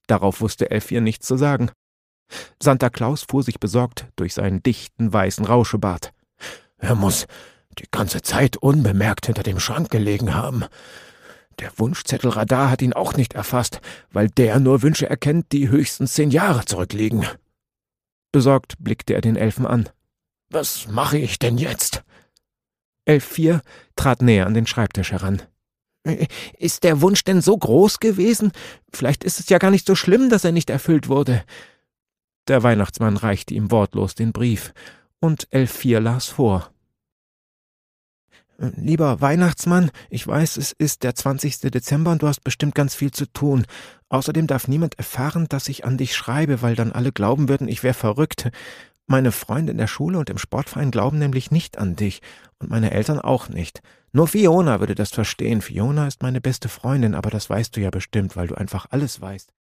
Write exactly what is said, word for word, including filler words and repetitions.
Darauf wusste Elf vier nichts zu sagen. Santa Claus fuhr sich besorgt durch seinen dichten, weißen Rauschebart. »Er muss die ganze Zeit unbemerkt hinter dem Schrank gelegen haben. Der Wunschzettelradar hat ihn auch nicht erfasst, weil der nur Wünsche erkennt, die höchstens zehn Jahre zurückliegen.« Besorgt blickte er den Elfen an. »Was mache ich denn jetzt?« Elf vier trat näher an den Schreibtisch heran. »Ist der Wunsch denn so groß gewesen? Vielleicht ist es ja gar nicht so schlimm, dass er nicht erfüllt wurde.« Der Weihnachtsmann reichte ihm wortlos den Brief, und Elf vier las vor. »Lieber Weihnachtsmann, ich weiß, es ist der zwanzigste Dezember und du hast bestimmt ganz viel zu tun. Außerdem darf niemand erfahren, dass ich an dich schreibe, weil dann alle glauben würden, ich wäre verrückt. Meine Freunde in der Schule und im Sportverein glauben nämlich nicht an dich und meine Eltern auch nicht. Nur Fiona würde das verstehen. Fiona ist meine beste Freundin, aber das weißt du ja bestimmt, weil du einfach alles weißt.«